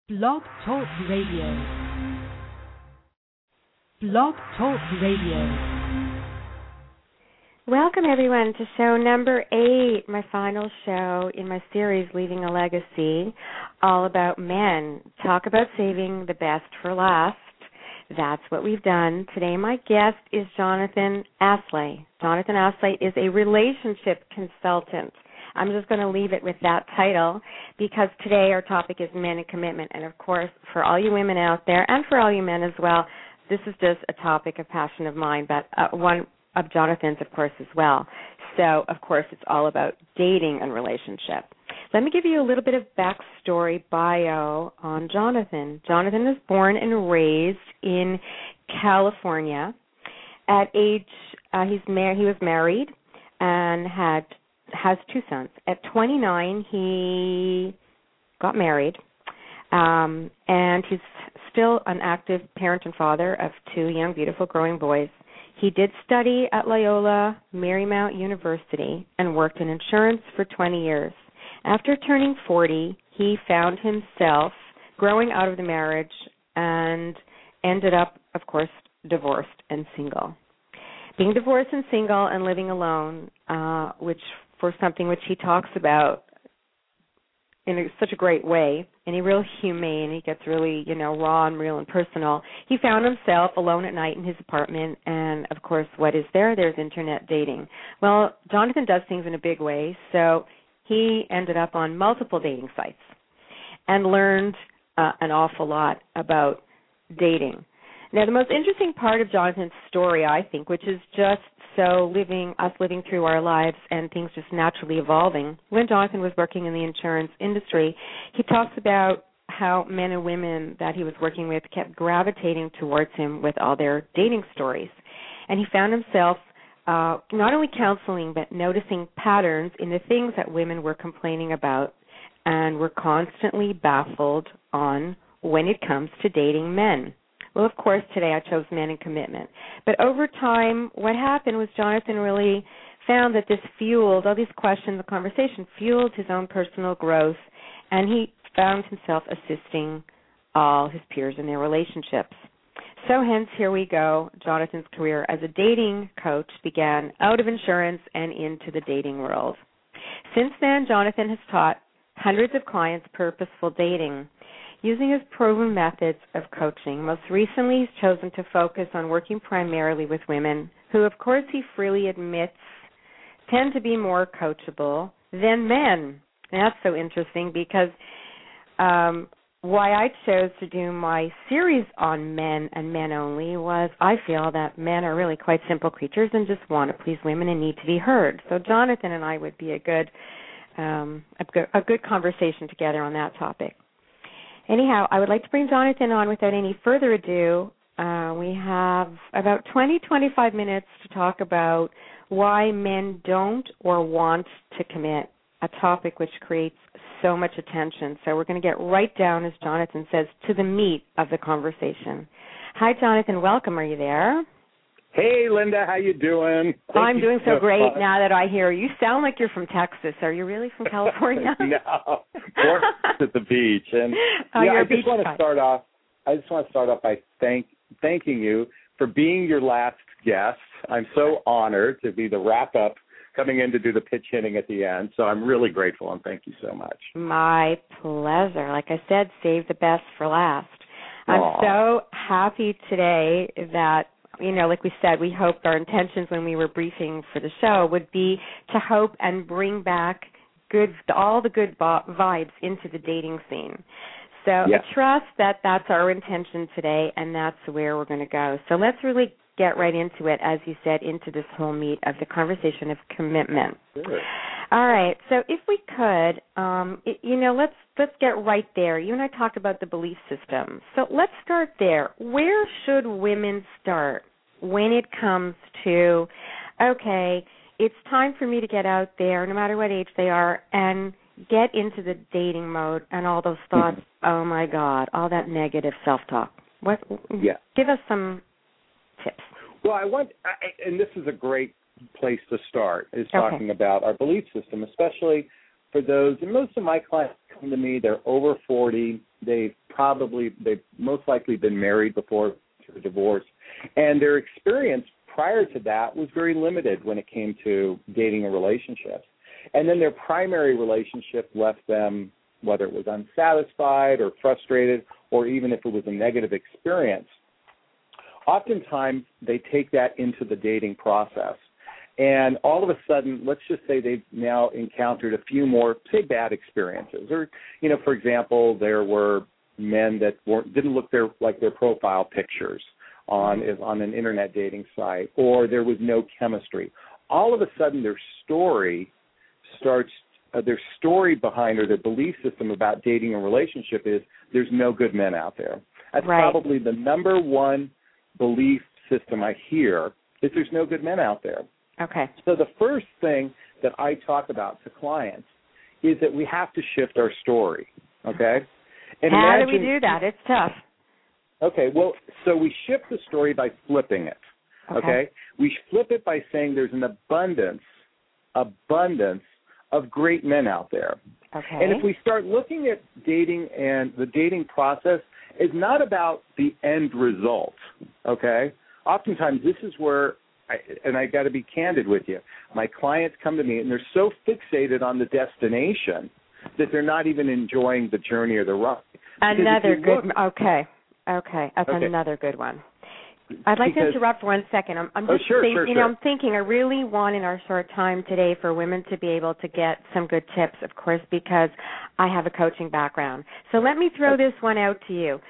Blog Talk Radio. Blog Talk Radio. Welcome, everyone, to show number 8, my final show in my series, Leaving a Legacy, all about men. Talk about saving the best for last. That's what we've done. Today, my guest is Jonathan Aslay. Jonathan Aslay is a relationship consultant. I'm just going to leave it with that title because today our topic is men and commitment. And, of course, for all you women out there and for all you men as well, this is just a topic of passion of mine, but one of Jonathan's, of course, as well. So, of course, it's all about dating and relationship. Let me give you a little bit of backstory bio on Jonathan. Jonathan was born and raised in California. At age, he was married and has 2 sons. At 29, he got married, and he's still an active parent and father of 2 young, beautiful, growing boys. He did study at Loyola Marymount University and worked in insurance for 20 years. After turning 40, he found himself growing out of the marriage and ended up, of course, divorced and single. Being divorced and single and living alone, which he talks about in such a great way, and he's real humane. He gets really, raw and real and personal. He found himself alone at night in his apartment, and, of course, what is there? There's internet dating. Well, Jonathan does things in a big way, so he ended up on multiple dating sites and learned an awful lot about dating. Now, the most interesting part of Jonathan's story, I think, which is just us living through our lives and things just naturally evolving. When Jonathan was working in the insurance industry, he talks about how men and women that he was working with kept gravitating towards him with all their dating stories. And he found himself not only counseling but noticing patterns in the things that women were complaining about and were constantly baffled on when it comes to dating men. Well, of course, today I chose men and commitment. But over time, what happened was Jonathan really found that this fueled, all these questions, the conversation fueled his own personal growth, and he found himself assisting all his peers in their relationships. So hence, here we go, Jonathan's career as a dating coach began out of insurance and into the dating world. Since then, Jonathan has taught hundreds of clients purposeful dating, using his proven methods of coaching. Most recently, he's chosen to focus on working primarily with women who, of course, he freely admits tend to be more coachable than men. And that's so interesting because why I chose to do my series on men and men only was I feel that men are really quite simple creatures and just want to please women and need to be heard. So Jonathan and I would be a good conversation together on that topic. Anyhow, I would like to bring Jonathan on without any further ado. We have about 20-25 minutes to talk about why men don't or want to commit, a topic which creates so much attention. So we're going to get right down, as Jonathan says, to the meat of the conversation. Hi, Jonathan. Welcome. Are you there? Hey, Linda. How you doing? I'm doing so great now that I hear you. You sound like you're from Texas. Are you really from California? No, born at the beach. And I just want to start off by thanking you for being your last guest. I'm so honored to be the wrap-up coming in to do the pitch hitting at the end. So I'm really grateful, and thank you so much. My pleasure. Like I said, save the best for last. I'm so happy today that, like we said, we hoped our intentions when we were briefing for the show would be to hope and bring back all the good vibes into the dating scene. So I trust that that's our intention today, and that's where we're going to go. So let's really get right into it, as you said, into this whole meat of the conversation of commitment. Sure. All right. So if we could, let's get right there. You and I talked about the belief system. So let's start there. Where should women start when it comes to, okay, it's time for me to get out there, no matter what age they are, and get into the dating mode and all those thoughts, oh, my God, all that negative self-talk. Give us some tips. Well, and this is a great place to start, is talking about our belief system, especially for those, and most of my clients come to me, they're over 40, they've most likely been married before through divorce, and their experience prior to that was very limited when it came to dating and relationships. And then their primary relationship left them, whether it was unsatisfied or frustrated, or even if it was a negative experience. Oftentimes, they take that into the dating process. And all of a sudden, let's just say they've now encountered a few more, say, bad experiences. Or, for example, there were men that didn't look like their profile pictures on an internet dating site, or there was no chemistry. All of a sudden, their story behind, or their belief system about dating and relationship is there's no good men out there. That's probably the number one belief system I hear is there's no good men out there. Okay. So the first thing that I talk about to clients is that we have to shift our story, okay? And how do we do that? It's tough. Okay, well, so we shift the story by flipping it, okay? We flip it by saying there's an abundance of great men out there. Okay. And if we start looking at dating, and the dating process is not about the end result, okay? Oftentimes this is where, I got to be candid with you, my clients come to me and they're so fixated on the destination that they're not even enjoying the journey or the ride. Another good, okay, that's another good one. I'd like to interrupt for 1 second. I'm just thinking, I'm thinking, I really want in our short time today for women to be able to get some good tips, of course, because I have a coaching background. So let me throw this one out to you.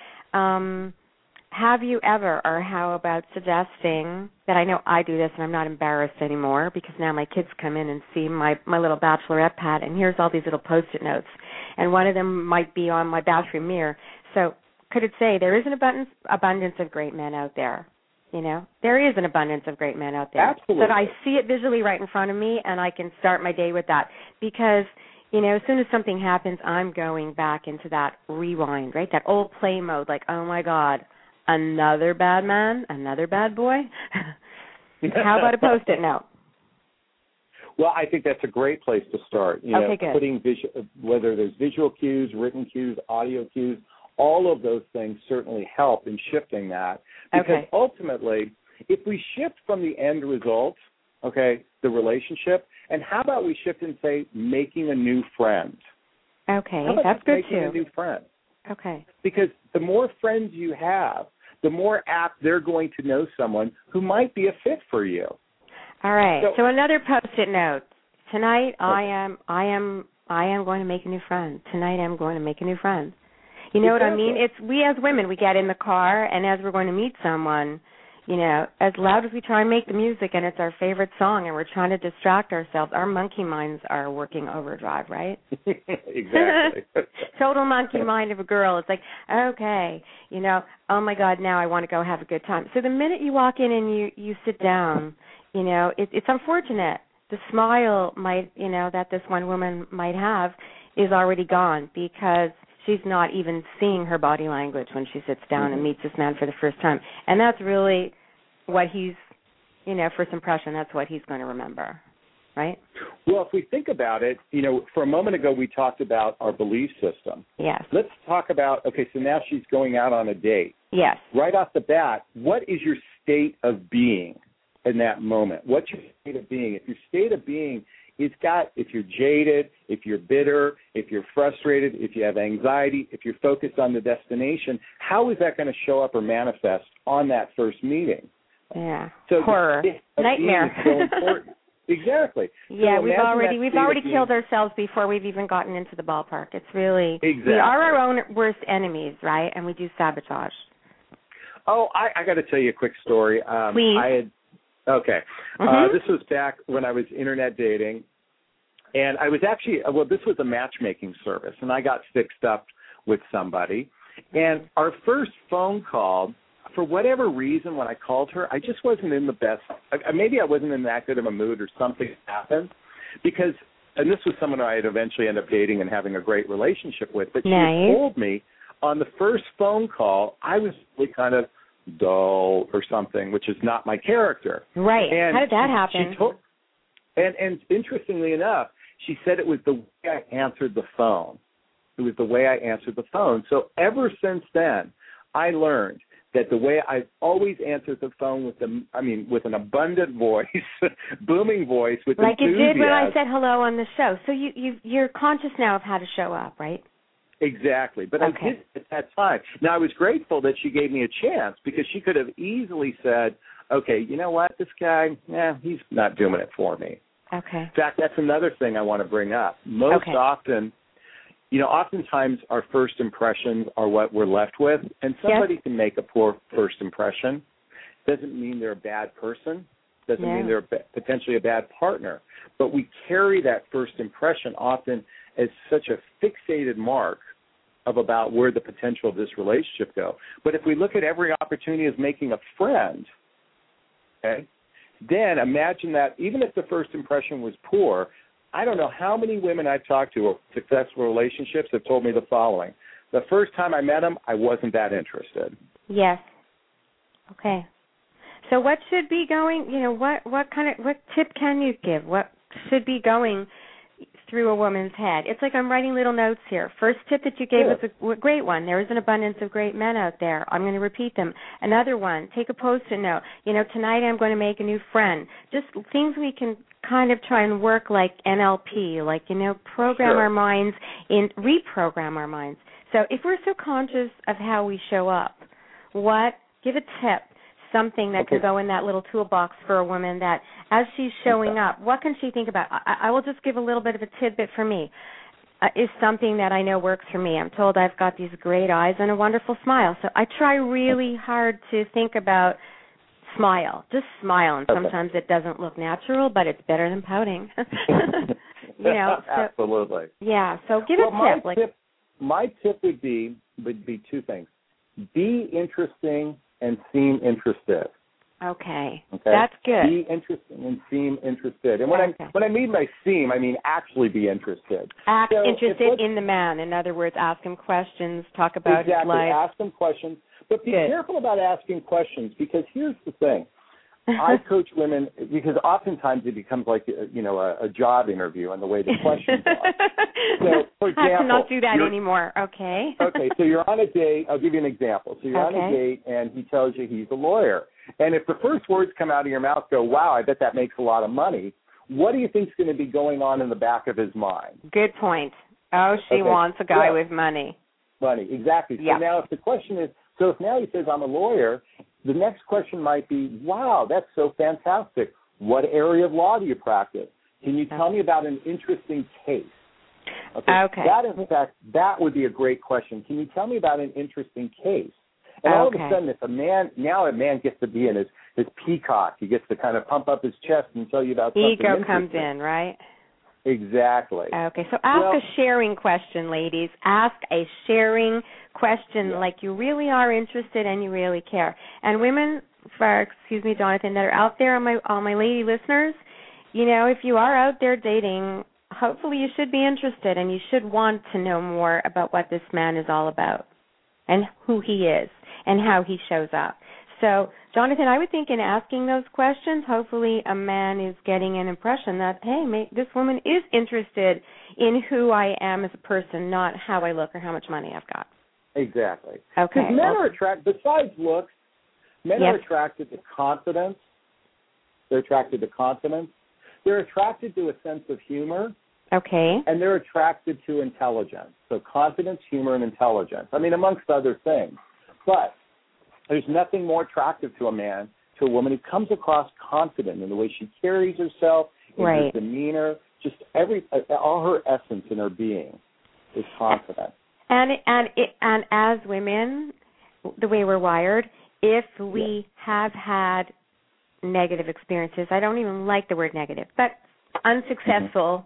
Have you ever, or how about suggesting that, I know I do this and I'm not embarrassed anymore because now my kids come in and see my little bachelorette pad, and here's all these little Post-it notes, and one of them might be on my bathroom mirror. So could it say there is an abundance of great men out there? There is an abundance of great men out there. Absolutely. So that I see it visually right in front of me, and I can start my day with that. Because, as soon as something happens, I'm going back into that rewind, right? That old play mode, like, oh, my God, another bad man, another bad boy? How about a Post-it note? Well, I think that's a great place to start. Good. Putting whether there's visual cues, written cues, audio cues, all of those things certainly help in shifting that. Because ultimately, if we shift from the end result, the relationship, and how about we shift and say making a new friend? Okay, that's good too. Making a new friend. Okay. Because the more friends you have, the more apt they're going to know someone who might be a fit for you. All right. So another Post-it note. Tonight I am going to make a new friend. Tonight I'm going to make a new friend. You know what I mean? It's we as women, we get in the car, and as we're going to meet someone, as loud as we try and make the music, and it's our favorite song, and we're trying to distract ourselves, our monkey minds are working overdrive, right? Exactly. Total monkey mind of a girl. It's like, okay, oh, my God, now I want to go have a good time. So the minute you walk in and you sit down, it's unfortunate. The smile that this one woman might have is already gone because she's not even seeing her body language when she sits down and meets this man for the first time. And that's really what he's, first impression, that's what he's going to remember, right? Well, if we think about it, for a moment ago we talked about our belief system. Yes. Let's talk about, so now she's going out on a date. Yes. Right off the bat, what is your state of being in that moment? What's your state of being? If your state of being if you're jaded, if you're bitter, if you're frustrated, if you have anxiety, if you're focused on the destination, how is that going to show up or manifest on that first meeting? Yeah. So horror, nightmare. So important. Exactly. Yeah, so we've already killed ourselves before we've even gotten into the ballpark. It's really we are our own worst enemies, right? And we do sabotage. Oh, I got to tell you a quick story. Please. This was back when I was internet dating, and I was actually, this was a matchmaking service, and I got fixed up with somebody. And our first phone call, for whatever reason, when I called her, I just wasn't in the best, maybe I wasn't in that good of a mood or something happened, because, and this was someone I had eventually ended up dating and having a great relationship with, but she had told me on the first phone call, I was really kind of dull or something, which is not my character. Right. And how did that happen? And interestingly enough, she said it was the way I answered the phone. It was the way I answered the phone. So ever since then, I learned that the way I've always answered the phone with an abundant voice, booming voice, with like enthusiasm. You did when I said hello on the show. So you're conscious now of how to show up, right? Exactly. But I did at that time. Now, I was grateful that she gave me a chance, because she could have easily said, okay, you know what, this guy, he's not doing it for me. Okay. In fact, that's another thing I want to bring up. Most often, oftentimes our first impressions are what we're left with, and somebody can make a poor first impression. Doesn't mean they're a bad person. Doesn't mean they're potentially a bad partner. But we carry that first impression often as such a fixated mark of about where the potential of this relationship go. But if we look at every opportunity as making a friend, okay, then imagine that even if the first impression was poor, I don't know how many women I've talked to of successful relationships have told me the following. The first time I met them, I wasn't that interested. Yes. Okay. So what should be going, what tip can you give? What should be going through a woman's head? It's like I'm writing little notes here. First tip that you gave was a great one. There is an abundance of great men out there. I'm going to repeat them. Another one, take a Post-it note. Tonight I'm going to make a new friend. Just things we can kind of try and work like NLP, program our minds, reprogram our minds. So if we're so conscious of how we show up, give a tip, something that can go in that little toolbox for a woman that as she's showing up, what can she think about? I will just give a little bit of a tidbit for me. Is something that I know works for me. I'm told I've got these great eyes and a wonderful smile. So I try really hard to think about smile. Just smile. And sometimes it doesn't look natural, but it's better than pouting. Absolutely. Yeah. So give a tip. My tip would be two things. Be interesting and seem interested. Okay. That's good. Be interesting and seem interested. And when I mean by seem, I mean actually be interested. Interested in the man. In other words, ask him questions, talk about his life. Ask him questions. But be careful about asking questions, because here's the thing. I coach women because oftentimes it becomes like a job interview and the way the questions are. So, for example, I cannot do that anymore. Okay. Okay, so you're on a date. I'll give you an example. So you're on a date, and he tells you he's a lawyer. And if the first words come out of your mouth go, "Wow, I bet that makes a lot of money," what do you think's going to be going on in the back of his mind? Good point. Oh, she wants a guy with money. Money, exactly. So now if the question is, so if now he says, "I'm a lawyer," the next question might be, "Wow, that's so fantastic. What area of law do you practice? Can you tell me about an interesting case?" Okay. That, in fact, that would be a great question. Can you tell me about an interesting case? And all of a sudden, if a man gets to be in his peacock, he gets to kind of pump up his chest and tell you about something interesting. Ego comes in, right? Exactly. Okay, so ask a sharing question, ladies. Ask a sharing question like you really are interested and you really care. And women, Jonathan, that are out there, all my lady listeners, if you are out there dating, hopefully you should be interested and you should want to know more about what this man is all about and who he is and how he shows up. So, Jonathan, I would think in asking those questions, hopefully a man is getting an impression that, hey, this woman is interested in who I am as a person, not how I look or how much money I've got. Exactly. Okay. Because men are attracted, besides looks, men are attracted to confidence. They're attracted to confidence. They're attracted to a sense of humor. Okay. And they're attracted to intelligence. So confidence, humor, and intelligence. I mean, amongst other things. But there's nothing more attractive to a woman who comes across confident in the way she carries herself, in her demeanor, just all her essence in her being is confident. And as women, the way we're wired, if we have had negative experiences, I don't even like the word negative, but unsuccessful,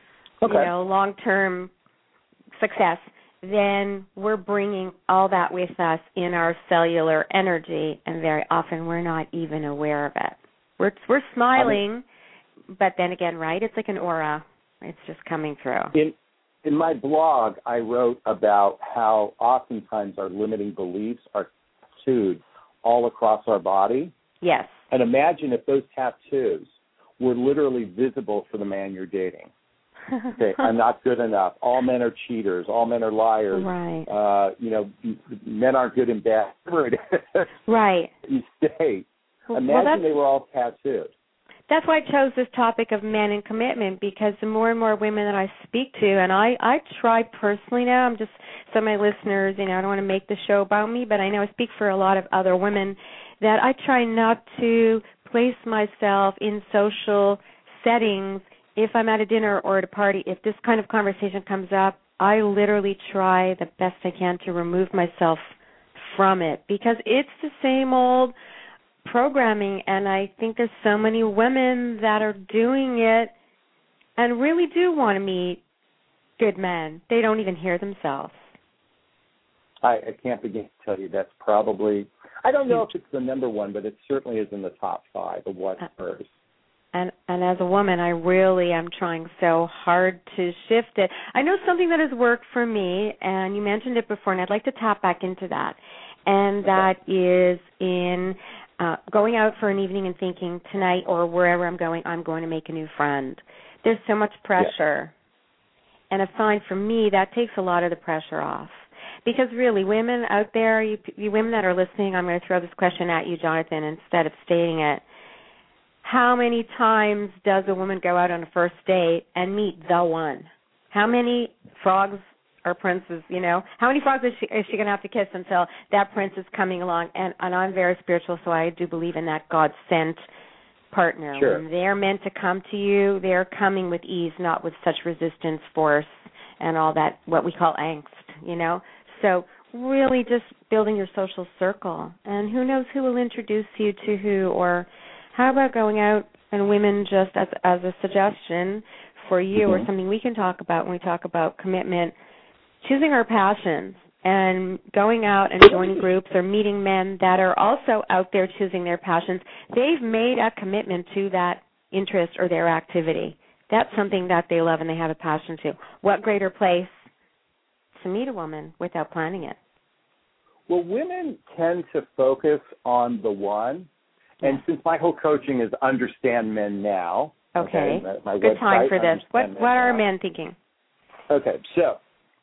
long-term success, then we're bringing all that with us in our cellular energy, and very often we're not even aware of it. We're smiling, but then again, it's like an aura. It's just coming through. In my blog, I wrote about how oftentimes our limiting beliefs are tattooed all across our body. Yes. And imagine if those tattoos were literally visible for the man you're dating. Okay, I'm not good enough. All men are cheaters. All men are liars. Right. Men aren't good and bad. Whatever it is. Right. You stay. Imagine they were all tattooed. That's why I chose this topic of men and commitment, because the more and more women that I speak to, and I try personally now, I'm just, so my listeners, I don't want to make the show about me, but I know I speak for a lot of other women, that I try not to place myself in social settings. If I'm at a dinner or at a party, if this kind of conversation comes up, I literally try the best I can to remove myself from it, because it's the same old programming, and I think there's so many women that are doing it and really do want to meet good men. They don't even hear themselves. I can't begin to tell you. That's probably, I don't know if it's the number one, but it certainly is in the top 5 of what occurs. And as a woman, I really am trying so hard to shift it. I know something that has worked for me, and you mentioned it before, and I'd like to tap back into that, and that is in going out for an evening and thinking tonight or wherever I'm going to make a new friend. There's so much pressure. And I find for me that takes a lot of the pressure off. Because really, women out there, you women that are listening, I'm going to throw this question at you, Jonathan, instead of stating it. How many times does a woman go out on a first date and meet the one? How many frogs or princes, how many frogs is she going to have to kiss until that prince is coming along? And I'm very spiritual, so I do believe in that God-sent partner. Sure. When they're meant to come to you, they're coming with ease, not with such resistance, force, and all that, what we call angst, So really just building your social circle. And who knows who will introduce you to who, or how about going out and women, just as a suggestion for you, or something we can talk about when we talk about commitment, choosing our passions and going out and joining groups or meeting men that are also out there choosing their passions. They've made a commitment to that interest or their activity. That's something that they love and they have a passion to. What greater place to meet a woman without planning it? Well, women tend to focus on the one. And since my whole coaching is understand men now. Okay. My good time website, for this. What are men thinking? Okay, so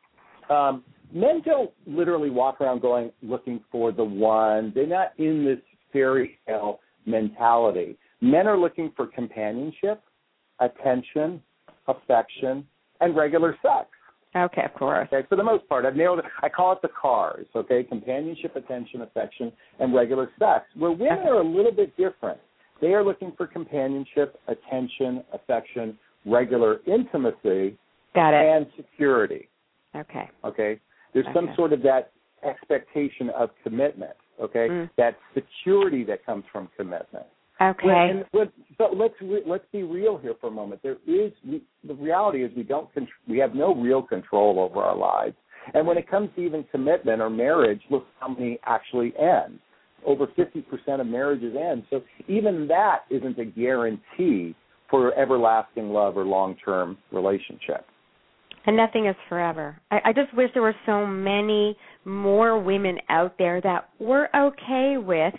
men don't literally walk around looking for the one. They're not in this fairy tale mentality. Men are looking for companionship, attention, affection, and regular sex. Okay, of course. Okay, for the most part, I've nailed it. I call it the cars, okay? Companionship, attention, affection, and regular sex. Where women are a little bit different. They are looking for companionship, attention, affection, regular intimacy, and security. Okay. Okay? There's some sort of that expectation of commitment, okay? That security that comes from commitment. Okay. But let's be real here for a moment. The reality is we have no real control over our lives. And when it comes to even commitment or marriage, look how many actually end. Over 50% of marriages end. So even that isn't a guarantee for everlasting love or long-term relationship. And nothing is forever. I just wish there were so many more women out there that were okay with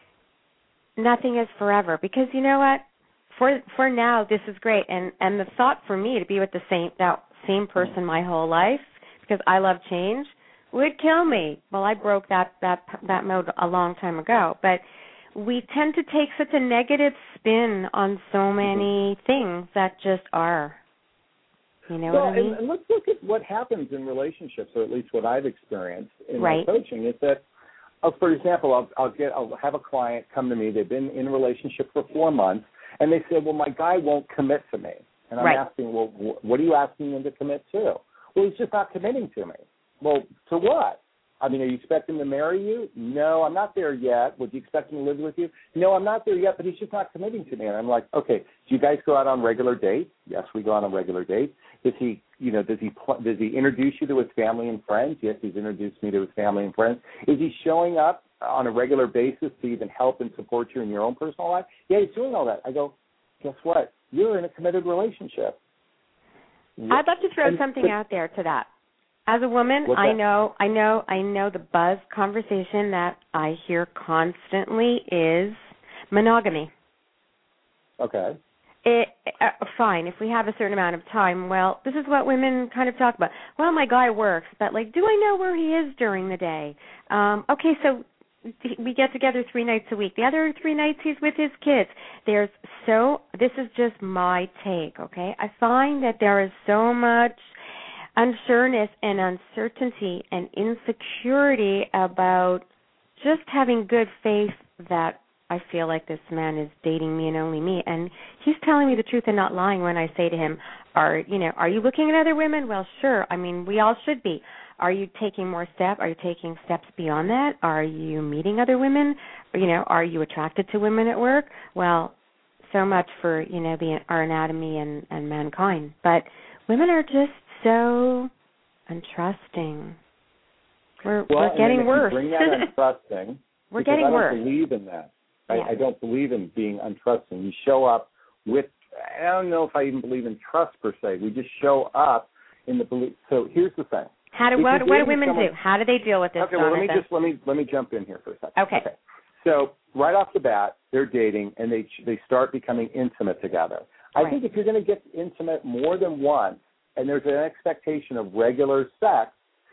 nothing is forever, because you know what? For now, this is great, and the thought for me to be with that same person my whole life, because I love change, would kill me. Well, I broke that mode a long time ago, but we tend to take such a negative spin on so many things that just are. You know what I mean? And let's look at what happens in relationships, or at least what I've experienced in my right. coaching, is that, for example, I'll have a client come to me. They've been in a relationship for 4 months, and they say, well, my guy won't commit to me. And I'm asking, well, what are you asking him to commit to? Well, he's just not committing to me. Well, to what? I mean, are you expecting him to marry you? No, I'm not there yet. Would you expect him to live with you? No, I'm not there yet, but he's just not committing to me. And I'm like, okay, do you guys go out on regular dates? Yes, we go on a regular date. Does he introduce you to his family and friends? Yes, he's introduced me to his family and friends. Is he showing up on a regular basis to even help and support you in your own personal life? Yeah, he's doing all that. I go, guess what? You're in a committed relationship. I'd love to throw something out there to that. As a woman, I know the buzz conversation that I hear constantly is monogamy. Okay. fine, if we have a certain amount of time, well, this is what women kind of talk about. Well, my guy works, but, like, do I know where he is during the day? Okay, so we get together 3 nights a week. The other 3 nights he's with his kids. This is just my take, okay? I find that there is so much unsureness and uncertainty and insecurity about just having good faith that I feel like this man is dating me and only me. And he's telling me the truth and not lying when I say to him, are you looking at other women? Well, sure. I mean, we all should be. Are you taking more steps? Are you taking steps beyond that? Are you meeting other women? Are you attracted to women at work? Well, so much for, our anatomy and mankind. But women are just so untrusting. We're getting worse. Bring that untrusting. We're getting worse. I don't believe in that. Yeah. I don't believe in being untrusting. You show up with, I don't know if I even believe in trust per se. We just show up in the belief. So here's the thing. What do women do? How do they deal with this? Okay, well, let me jump in here for a second. Okay. So right off the bat, they're dating and they start becoming intimate together. Right. I think if you're going to get intimate more than once and there's an expectation of regular sex,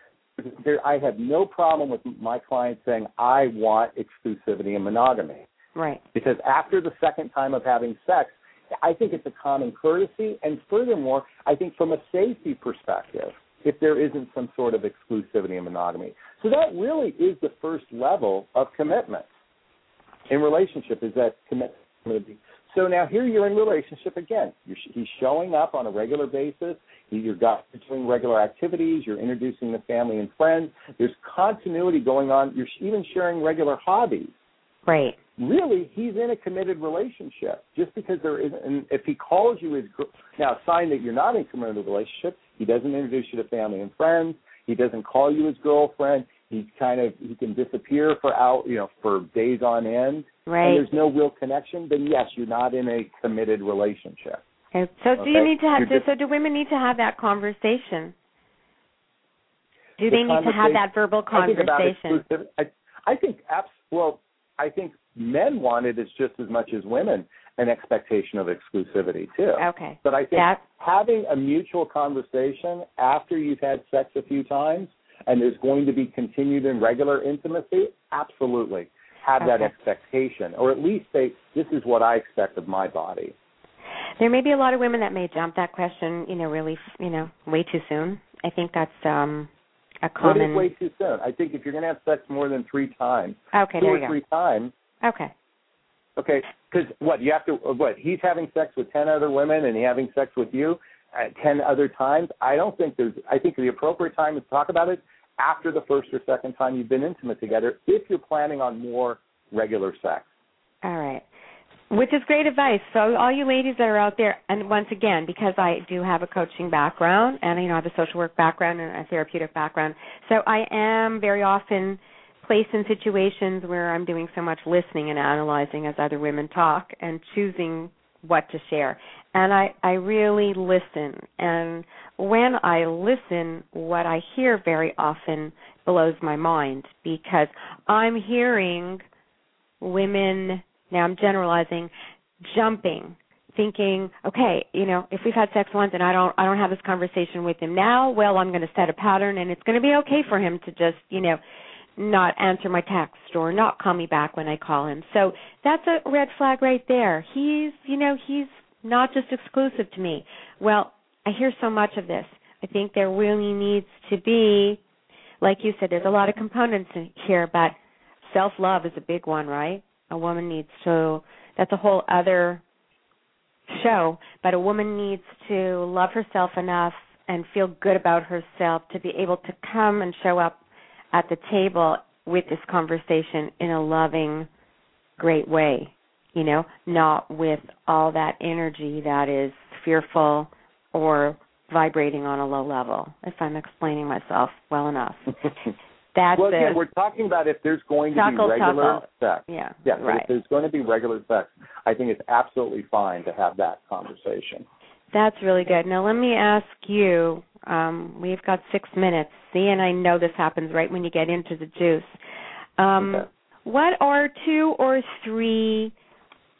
I have no problem with my clients saying, I want exclusivity and monogamy. Right. Because after the second time of having sex, I think it's a common courtesy. And furthermore, I think from a safety perspective, if there isn't some sort of exclusivity and monogamy. So that really is the first level of commitment in relationship, is that commitment. So now here you're in relationship again. He's showing up on a regular basis. You're doing regular activities. You're introducing the family and friends. There's continuity going on. You're even sharing regular hobbies. Right. Really, he's in a committed relationship. Just because there isn't, and if he calls you his, now a sign that you're not in a committed relationship, he doesn't introduce you to family and friends. He doesn't call you his girlfriend. He can disappear for days on end. Right. And there's no real connection. Then yes, you're not in a committed relationship. Okay. So do you need to have? So do women need to have that conversation? Do they need to have that verbal conversation? I think men want it as just as much as women, an expectation of exclusivity too. Okay. But I think having a mutual conversation after you've had sex a few times and there's going to be continued and regular intimacy, absolutely. Have that expectation, or at least say, this is what I expect of my body. There may be a lot of women that may jump that question, really, way too soon. I think that's a common. What is way too soon? I think if you're going to have sex more than 3 times, 2 or 3 times. Okay. Okay, because he's having sex with 10 other women and he's having sex with you 10 other times. I think the appropriate time to talk about it after the first or second time you've been intimate together, if you're planning on more regular sex. All right. Which is great advice. So all you ladies that are out there, and once again, because I do have a coaching background and I have a social work background and a therapeutic background, so I am very often placed in situations where I'm doing so much listening and analyzing as other women talk and choosing what to share. And I really listen. And when I listen, what I hear very often blows my mind, because I'm hearing women, now I'm generalizing, jumping, thinking, okay, if we've had sex once and I don't have this conversation with him now, well, I'm going to set a pattern and it's going to be okay for him to just, not answer my text or not call me back when I call him. So that's a red flag right there. He's not just exclusive to me. Well, I hear so much of this. I think there really needs to be, like you said, there's a lot of components in here, but self-love is a big one, right? A woman needs to, that's a whole other show, but a woman needs to love herself enough and feel good about herself to be able to come and show up at the table with this conversation in a loving, great way, not with all that energy that is fearful or vibrating on a low level, if I'm explaining myself well enough. Again, we're talking about if there's going to be regular sex. Yeah, right. If there's going to be regular sex, I think it's absolutely fine to have that conversation. That's really good. Now, let me ask you, we've got 6 minutes. See, and I know this happens right when you get into the juice. What are 2 or 3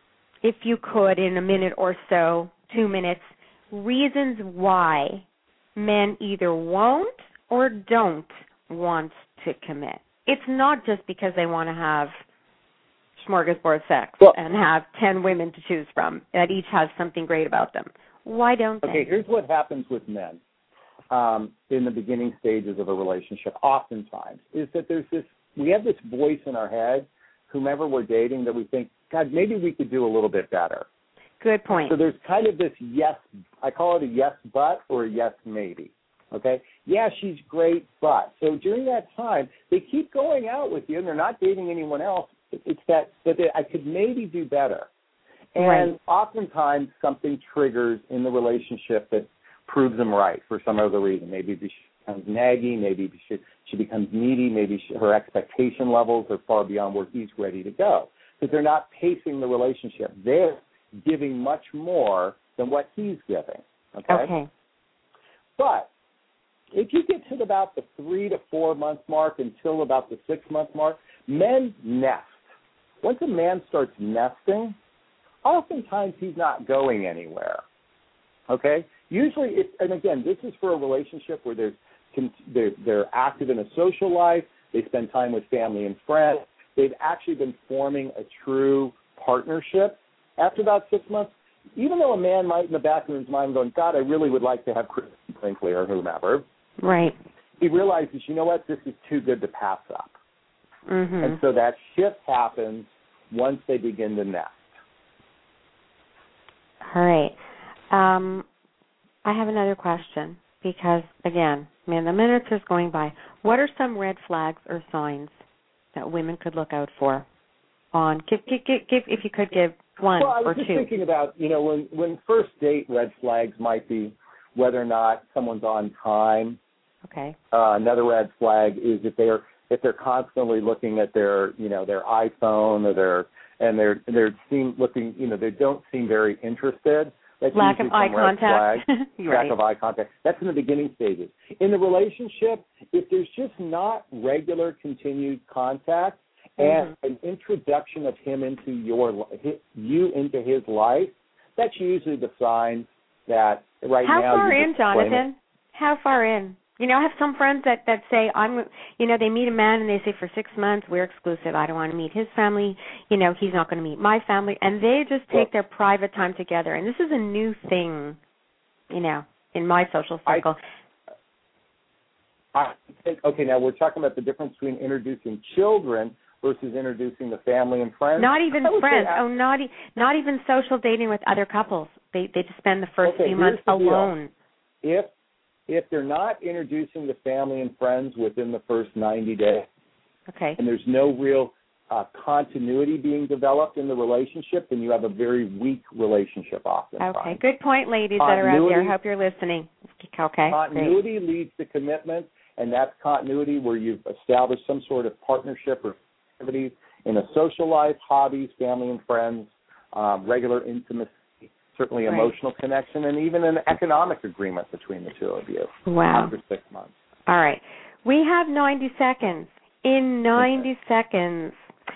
if you could, in a minute or so, 2 minutes, reasons why men either won't or don't want to commit. It's not just because they want to have smorgasbord sex and have 10 women to choose from that each has something great about them. Why don't they? Okay, here's what happens with men in the beginning stages of a relationship, oftentimes, is that we have this voice in our head, whomever we're dating, that we think, God, maybe we could do a little bit better. Good point. So there's kind of this yes, I call it a yes but or a yes maybe. Okay? Yeah, she's great, but. So during that time, they keep going out with you and they're not dating anyone else. It's that I could maybe do better. And oftentimes something triggers in the relationship that proves them right for some other reason. Maybe she becomes naggy, maybe she becomes needy, maybe her expectation levels are far beyond where he's ready to go. Because they're not pacing the relationship. They're giving much more than what he's giving. Okay? But if you get to about the 3 to 4 month mark until about the 6 month mark, men nest. Once a man starts nesting, oftentimes he's not going anywhere. Okay? Usually, and again, this is for a relationship where they're active in a social life, they spend time with family and friends, they've actually been forming a true partnership. After about 6 months, even though a man might in the back of his mind going, God, I really would like to have Chris Brinkley or whomever, right? He realizes, you know what, this is too good to pass up. Mm-hmm. And so that shift happens once they begin to nest. All right. I have another question because, again, the minutes is going by. What are some red flags or signs that women could look out for? If you could give one or two. Well, I was just thinking about, when first date red flags might be whether or not someone's on time. Okay. Another red flag is if they're constantly looking at their iPhone or they don't seem very interested. That's lack of eye contact. Lack of eye contact. That's in the beginning stages. In the relationship, if there's just not regular continued contact and an introduction of him into you into his life, that's usually the sign that now. How far in, Jonathan? How far in? I have some friends that say, they meet a man and they say for 6 months, we're exclusive. I don't want to meet his family. He's not going to meet my family. And they just take their private time together. And this is a new thing, in my social circle. I think, now we're talking about the difference between introducing children versus introducing the family and friends. Not even friends. Not even social dating with other couples. They just spend the first few months alone. If they're not introducing the family and friends within the first 90 days, and there's no real continuity being developed in the relationship, then you have a very weak relationship often. Okay, good point, ladies that are out there. I hope you're listening. Okay, continuity leads to commitment, and that's continuity where you've established some sort of partnership or activities in a social life, hobbies, family and friends, regular intimacy, certainly emotional connection, and even an economic agreement between the two of you. Wow. After 6 months. All right. We have 90 seconds. In 90 seconds,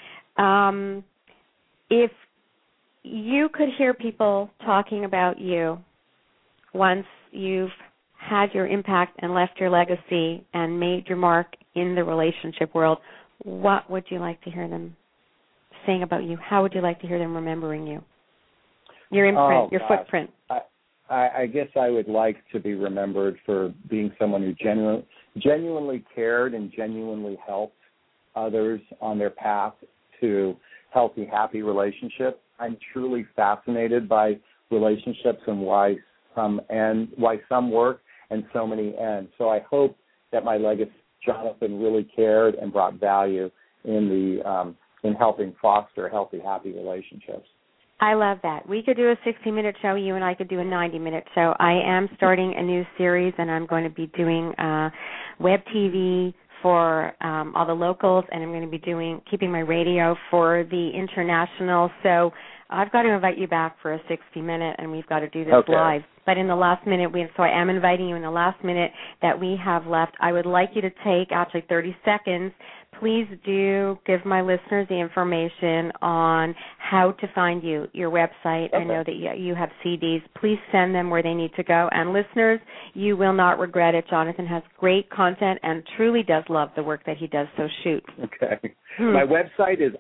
if you could hear people talking about you once you've had your impact and left your legacy and made your mark in the relationship world, what would you like to hear them saying about you? How would you like to hear them remembering you? Your imprint, your footprint. I guess I would like to be remembered for being someone who genuinely cared and genuinely helped others on their path to healthy, happy relationships. I'm truly fascinated by relationships and why some work and so many end. So I hope that my legacy, Jonathan, really cared and brought value in helping foster healthy, happy relationships. I love that. We could do a 60-minute show. You and I could do a 90-minute show. I am starting a new series, and I'm going to be doing web TV for all the locals, and I'm going to be keeping my radio for the international. So I've got to invite you back for a 60-minute, and we've got to do this live. But in the last minute, so I am inviting you in the last minute that we have left. I would like you to take actually 30 seconds, please do give my listeners the information on how to find you, your website. Okay. I know that you have CDs. Please send them where they need to go. And listeners, you will not regret it. Jonathan has great content and truly does love the work that he does, so shoot. Okay. My website is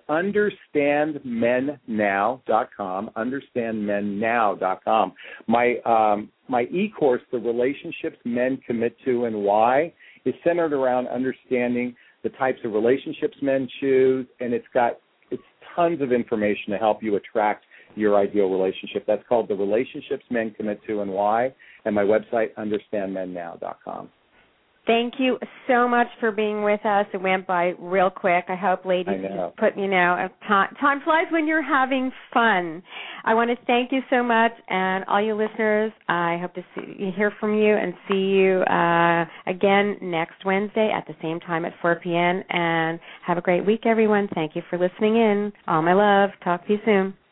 understandmennow.com, understandmennow.com. My e-course, The Relationships Men Commit to and Why, is centered around understanding the types of relationships men choose, and it's tons of information to help you attract your ideal relationship. That's called The Relationships Men Commit to and Why, and my website, understandmennow.com. Thank you so much for being with us. It went by real quick. I hope, ladies, just put, time flies when you're having fun. I want to thank you so much, and all you listeners, I hope to hear from you and see you again next Wednesday at the same time at 4 p.m. And have a great week, everyone. Thank you for listening in. All my love. Talk to you soon.